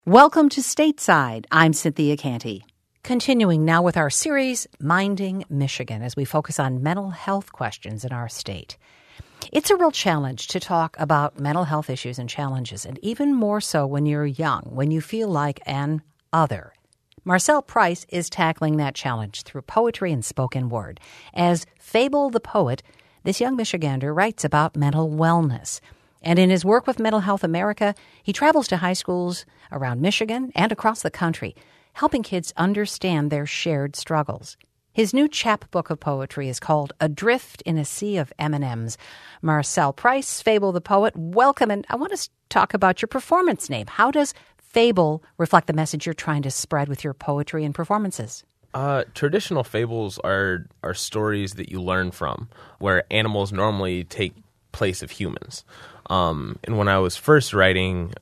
Welcome to Stateside. I'm Cynthia Canty. Continuing now with our series, Minding Michigan, as we focus on mental health questions in our state. It's a real challenge to talk about mental health issues and challenges, and even more so when you're young, when you feel like an other. Marcel Price is tackling that challenge through poetry and spoken word. As Fable the Poet, this young Michigander writes about mental wellness. And in his work with Mental Health America, he travels to high schools around Michigan and across the country, helping kids understand their shared struggles. His new chapbook of poetry is called Adrift in a Sea of M&Ms. Marcel Price, Fable the Poet, welcome. And I want to talk about your performance name. How does Fable reflect the message you're trying to spread with your poetry and performances? Traditional fables are stories that you learn from, where animals normally take place of humans. And when I was first writing,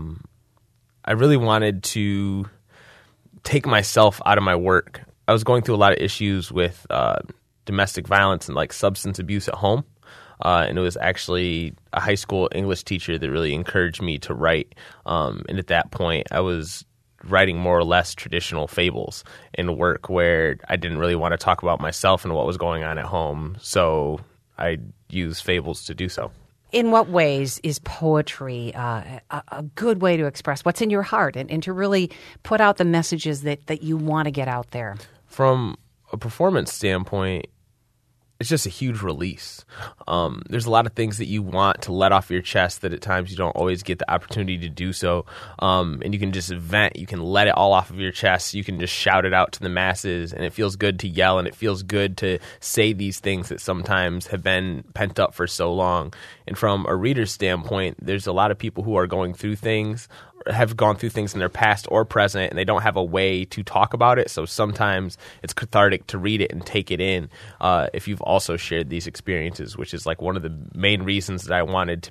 I really wanted to take myself out of my work. I was going through a lot of issues with domestic violence and like substance abuse at home. And it was actually a high school English teacher that really encouraged me to write. And at that point, I was writing more or less traditional fables in work where I didn't really want to talk about myself and what was going on at home. So I used fables to do so. In what ways is poetry a good way to express what's in your heart and to really put out the messages that you want to get out there? From a performance standpoint, it's just a huge release. There's a lot of things that you want to let off your chest that at times you don't always get the opportunity to do so. And you can just vent. You can let it all off of your chest. You can just shout it out to the masses, and it feels good to yell, and it feels good to say these things that sometimes have been pent up for so long. And from a reader's standpoint, there's a lot of people who are going through things, have gone through things in their past or present, and they don't have a way to talk about it. So sometimes it's cathartic to read it and take it in if you've also shared these experiences, which is like one of the main reasons that I wanted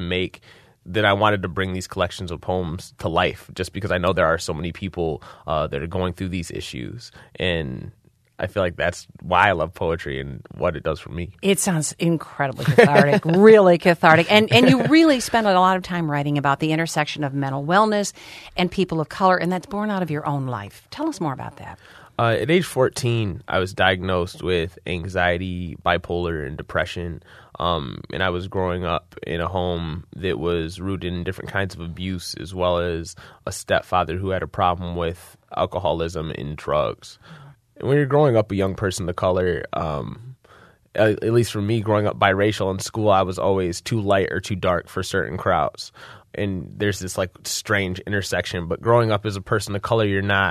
to bring these collections of poems to life, just because I know there are so many people that are going through these issues. And I feel like that's why I love poetry and what it does for me. It sounds incredibly cathartic, really cathartic. And you really spend a lot of time writing about the intersection of mental wellness and people of color, and that's born out of your own life. Tell us more about that. At age 14, I was diagnosed with anxiety, bipolar, and depression. And I was growing up in a home that was rooted in different kinds of abuse, as well as a stepfather who had a problem with alcoholism and drugs. When you're growing up a young person of color, at least for me, growing up biracial in school, I was always too light or too dark for certain crowds. And there's this like strange intersection. But growing up as a person of color, you're not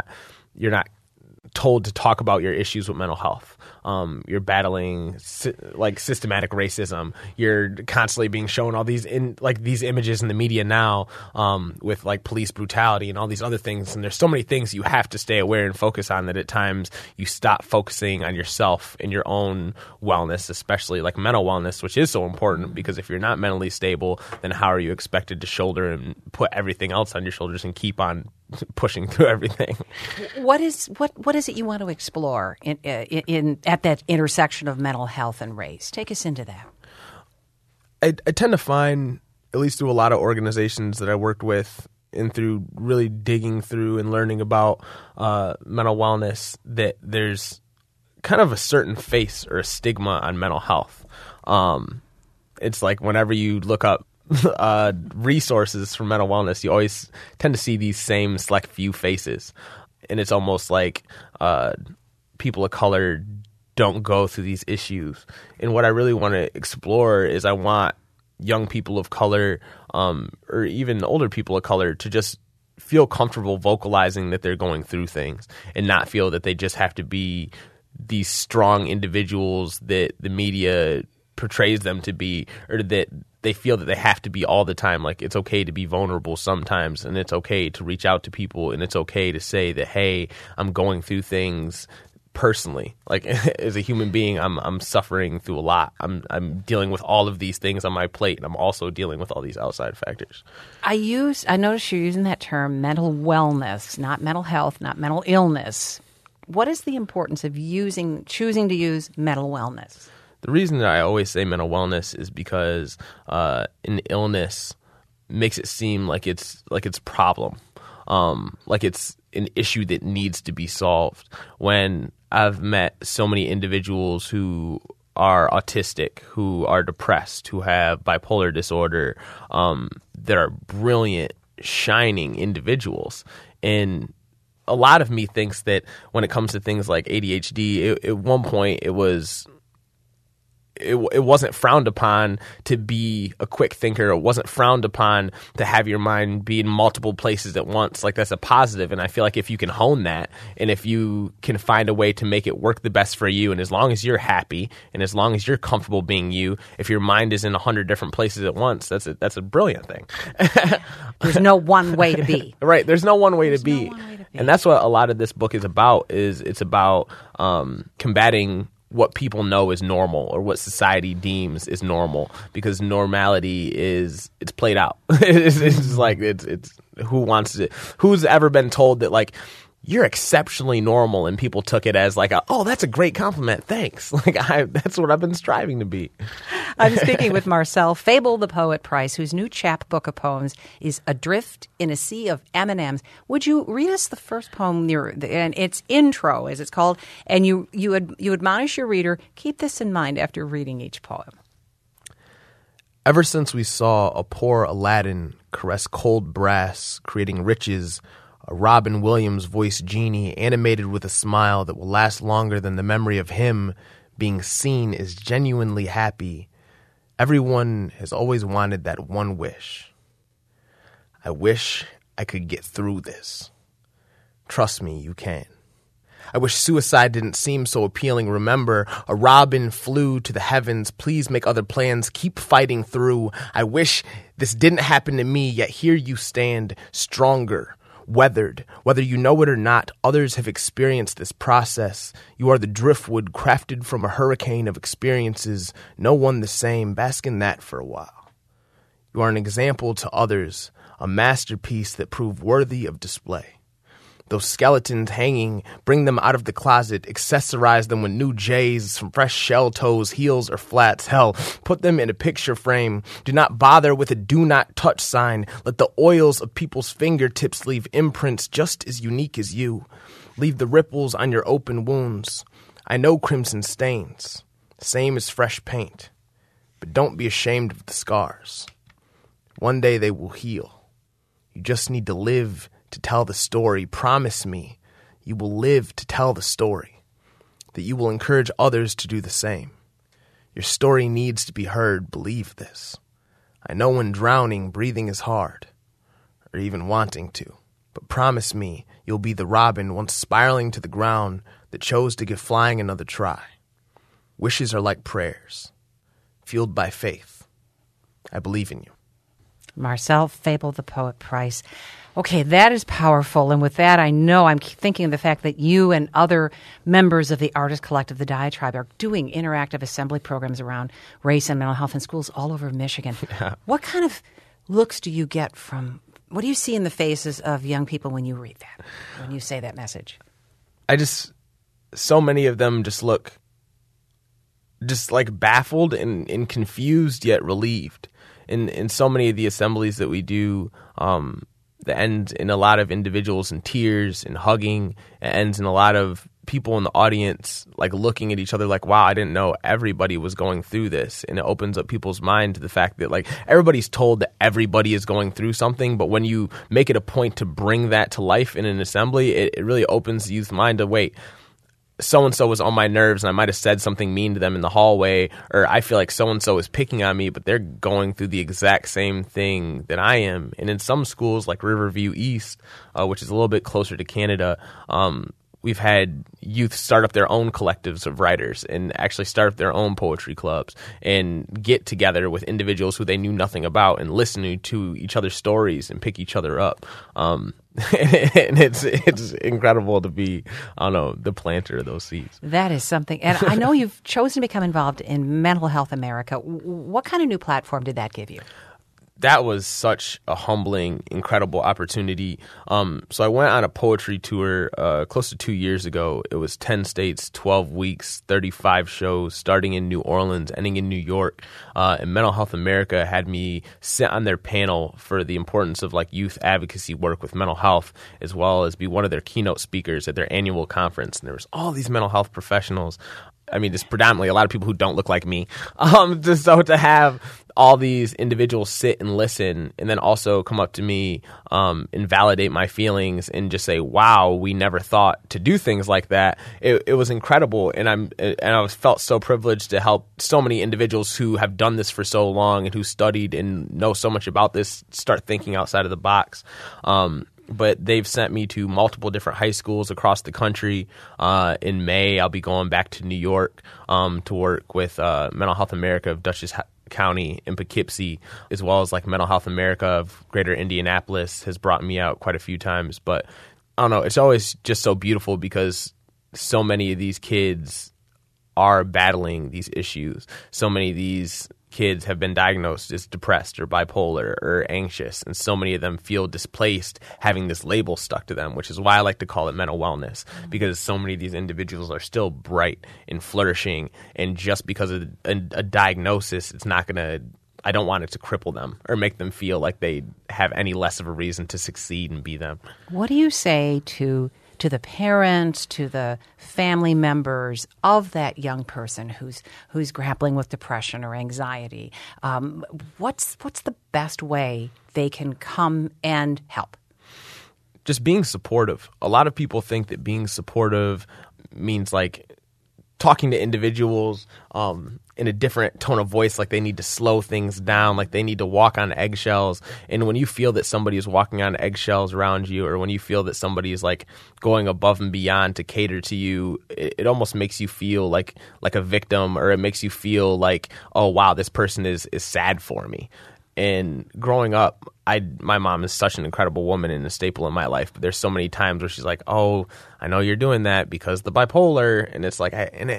told to talk about your issues with mental health. You're battling like systematic racism. You're constantly being shown all these these images in the media now with like police brutality and all these other things. And there's so many things you have to stay aware and focus on that at times you stop focusing on yourself and your own wellness, especially like mental wellness, which is so important, because if you're not mentally stable, then how are you expected to shoulder and put everything else on your shoulders and keep on pushing through everything? What is it you want to explore at that intersection of mental health and race? Take us into that. I tend to find, at least through a lot of organizations that I worked with and through really digging through and learning about mental wellness, that there's kind of a certain face or a stigma on mental health. It's like whenever you look up resources for mental wellness, you always tend to see these same select few faces. And it's almost like people of color don't go through these issues. And what I really want to explore is I want young people of color or even older people of color to just feel comfortable vocalizing that they're going through things and not feel that they just have to be these strong individuals that the media portrays them to be, or that they feel that they have to be all the time. Like, it's okay to be vulnerable sometimes, and it's okay to reach out to people, and it's okay to say that, hey, I'm going through things personally. Like, as a human being, I'm suffering through a lot. I'm dealing with all of these things on my plate, and I'm also dealing with all these outside factors. I notice you're using that term mental wellness, not mental health, not mental illness. What is the importance of choosing to use mental wellness? The reason that I always say mental wellness is because an illness makes it seem like it's problem. like it's an issue that needs to be solved. When I've met so many individuals who are autistic, who are depressed, who have bipolar disorder, that are brilliant, shining individuals. And a lot of me thinks that when it comes to things like ADHD, at one point it wasn't frowned upon to be a quick thinker. It wasn't frowned upon to have your mind be in multiple places at once. Like, that's a positive. And I feel like if you can hone that, and if you can find a way to make it work the best for you, and as long as you're happy and as long as you're comfortable being you, if your mind is in 100 different places at once, that's a brilliant thing. There's no one way to be. Right. There's no one way to be. And that's what a lot of this book is about. It's about combating what people know is normal, or what society deems is normal, because normality it's played out. It's like it's who's ever been told that, like, you're exceptionally normal, and people took it as like, oh, that's a great compliment, thanks. Like, that's what I've been striving to be. I'm speaking with Marcel Fable the Poet Price, whose new chapbook of poems is Adrift in a Sea of M&Ms. Would you read us the first poem, and its intro, as it's called, and you admonish your reader, keep this in mind after reading each poem. Ever since we saw a poor Aladdin caress cold brass, creating riches, a Robin Williams voiced genie animated with a smile that will last longer than the memory of him being seen as genuinely happy, everyone has always wanted that one wish. I wish I could get through this. Trust me, you can. I wish suicide didn't seem so appealing. Remember, a robin flew to the heavens. Please make other plans. Keep fighting through. I wish this didn't happen to me, yet here you stand, stronger, weathered. Whether you know it or not, others have experienced this process. You are the driftwood crafted from a hurricane of experiences, no one the same. Bask in that for a while. You are an example to others, a masterpiece that proved worthy of display. Those skeletons hanging, bring them out of the closet, accessorize them with new J's, from fresh shell toes, heels, or flats. Hell, put them in a picture frame. Do not bother with a do not touch sign. Let the oils of people's fingertips leave imprints just as unique as you. Leave the ripples on your open wounds. I know crimson stains, same as fresh paint. But don't be ashamed of the scars. One day they will heal. You just need to live to tell the story. Promise me you will live to tell the story, that you will encourage others to do the same. Your story needs to be heard, believe this. I know when drowning, breathing is hard, or even wanting to, but promise me you'll be the robin once spiraling to the ground that chose to give flying another try. Wishes are like prayers, fueled by faith. I believe in you. Marcel Fable the Poet Price. Okay, that is powerful. And with that, I know I'm thinking of the fact that you and other members of the Artist Collective, the Diatribe, are doing interactive assembly programs around race and mental health in schools all over Michigan. Yeah. What kind of looks do you get what do you see in the faces of young people when you read that, when you say that message? So many of them just look just like baffled and confused yet relieved. In so many of the assemblies that we do, that ends in a lot of individuals in tears and hugging. It ends in a lot of people in the audience like looking at each other like, wow, I didn't know everybody was going through this. And it opens up people's mind to the fact that like everybody's told that everybody is going through something, but when you make it a point to bring that to life in an assembly, it really opens the youth's mind to wait. So-and-so was on my nerves and I might have said something mean to them in the hallway, or I feel like so-and-so is picking on me, but they're going through the exact same thing that I am. And in some schools like Riverview East, which is a little bit closer to Canada, we've had youth start up their own collectives of writers and actually start up their own poetry clubs and get together with individuals who they knew nothing about and listen to each other's stories and pick each other up. And it's incredible to be, the planter of those seeds. That is something. And I know you've chosen to become involved in Mental Health America. What kind of new platform did that give you? that was such a humbling, incredible opportunity. So I went on a poetry tour close to 2 years ago. It was 10 states, 12 weeks, 35 shows, starting in New Orleans, ending in New York. And Mental Health America had me sit on their panel for the importance of like youth advocacy work with mental health, as well as be one of their keynote speakers at their annual conference. And there was all these mental health professionals. I mean, just predominantly a lot of people who don't look like me. So to have all these individuals sit and listen, and then also come up to me and validate my feelings and just say, "Wow, we never thought to do things like that." It was incredible, and I felt so privileged to help so many individuals who have done this for so long and who studied and know so much about this start thinking outside of the box. But they've sent me to multiple different high schools across the country. In May, I'll be going back to New York to work with Mental Health America of Dutchess County in Poughkeepsie, as well as like Mental Health America of Greater Indianapolis has brought me out quite a few times. But I don't know, it's always just so beautiful because so many of these kids are battling these issues. So many of these kids have been diagnosed as depressed or bipolar or anxious, and so many of them feel displaced having this label stuck to them, which is why I like to call it mental wellness, because so many of these individuals are still bright and flourishing, and just because of a diagnosis, it's not going to – I don't want it to cripple them or make them feel like they have any less of a reason to succeed and be them. What do you say to the parents, to the family members of that young person who's grappling with depression or anxiety? What's the best way they can come and help? Just being supportive. A lot of people think that being supportive means like talking to individuals in a different tone of voice, like they need to slow things down, like they need to walk on eggshells. And when you feel that somebody is walking on eggshells around you, or when you feel that somebody is like going above and beyond to cater to you, it almost makes you feel like a victim, or it makes you feel like, oh wow, this person is sad for me. And growing up, my mom is such an incredible woman and a staple in my life. But there's so many times where she's like, "Oh, I know you're doing that because the bipolar," and it's like,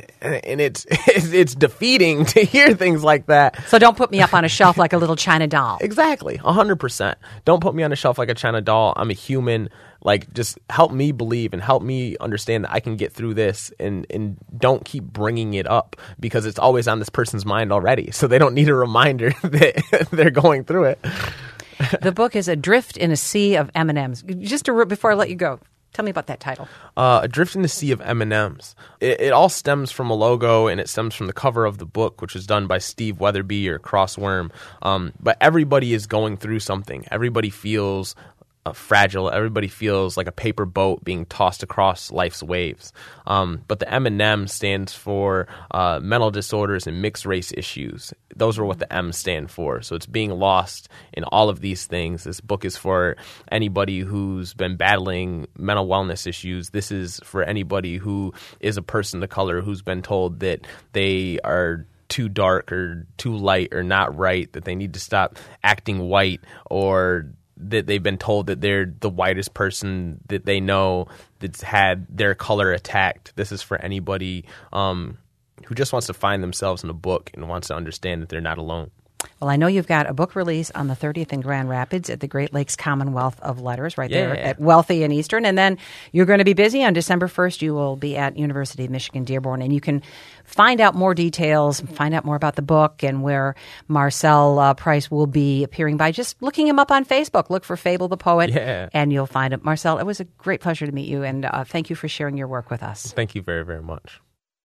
it's defeating to hear things like that. So don't put me up on a shelf like a little China doll. Exactly, 100%. Don't put me on a shelf like a China doll. I'm a human. Like, just help me believe and help me understand that I can get through this, and don't keep bringing it up because it's always on this person's mind already. So they don't need a reminder that they're going through it. The book is Adrift in a Sea of M&Ms. Before I let you go, tell me about that title. Adrift in a Sea of M&Ms. It all stems from a logo, and it stems from the cover of the book, which was done by Steve Weatherby or Crossworm. But everybody is going through something. Everybody feels fragile. Everybody feels like a paper boat being tossed across life's waves. But the M&M stands for mental disorders and mixed race issues. Those are what the M stand for. So it's being lost in all of these things. This book is for anybody who's been battling mental wellness issues. This is for anybody who is a person of color who's been told that they are too dark or too light or not right, that they need to stop acting white, or that they've been told that they're the whitest person that they know that's had their color attacked. This is for anybody who just wants to find themselves in a book and wants to understand that they're not alone. Well, I know you've got a book release on the 30th in Grand Rapids at the Great Lakes Commonwealth of Letters there at Wealthy and Eastern. And then you're going to be busy on December 1st. You will be at University of Michigan Dearborn. And you can find out more details, find out more about the book and where Marcel Price will be appearing by just looking him up on Facebook. Look for Fable the Poet, and you'll find him. Marcel, it was a great pleasure to meet you. And thank you for sharing your work with us. Thank you very, very much.